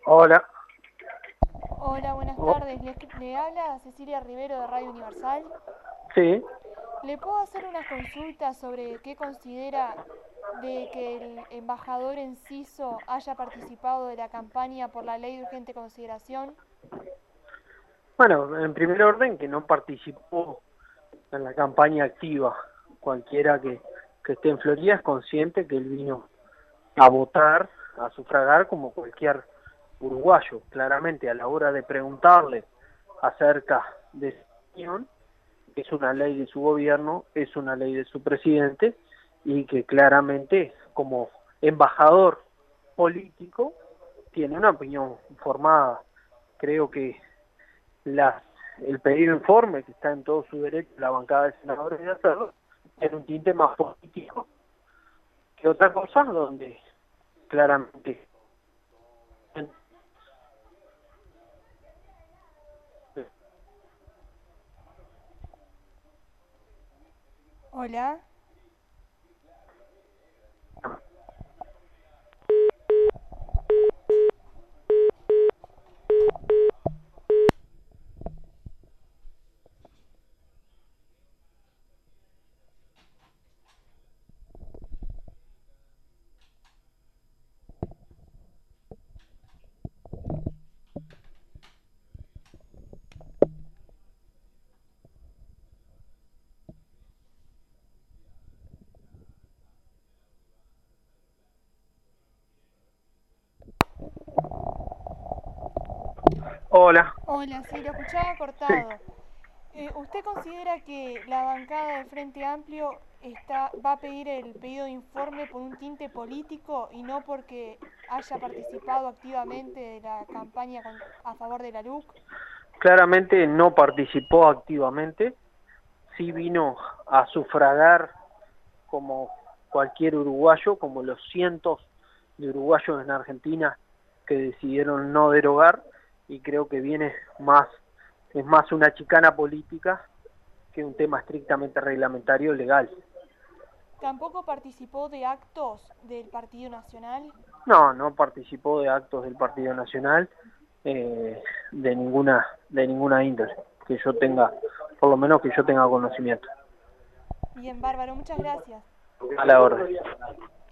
Hola. Hola, buenas Oh, tardes. Le habla Cecilia Rivero de Radio Universal. sí. ¿Le puedo hacer unas consultas sobre qué considera de que el embajador Enciso haya participado de la campaña por la ley de urgente consideración? Bueno, en primer orden, que no participó en la campaña activa. Cualquiera que esté en Florida es consciente que él vino a votar, a sufragar como cualquier uruguayo. Claramente, a la hora de preguntarle acerca de su opinión, es una ley de su gobierno, es una ley de su presidente, y que claramente, como embajador político, tiene una opinión formada. Creo que las el pedido informe, que está en todo su derecho, la bancada de senadores de hacerlo, tiene un tinte más político que otra cosa, donde claramente Hola. hola. Hola, sí, lo escuchaba Sí, cortado. ¿Usted considera que la bancada de Frente Amplio va a pedir el pedido de informe por un tinte político y no porque haya participado activamente de la campaña a favor de la LUC? claramente no participó activamente, sí vino a sufragar como cualquier uruguayo, como los cientos de uruguayos en Argentina que decidieron no derogar, y creo que es más una chicana política que un tema estrictamente reglamentario legal. ¿Tampoco participó de actos del Partido Nacional? No, no participó de actos del Partido Nacional, de ninguna índole, que yo tenga, por lo menos que yo tenga conocimiento. Bien, bárbaro, muchas gracias. A la orden.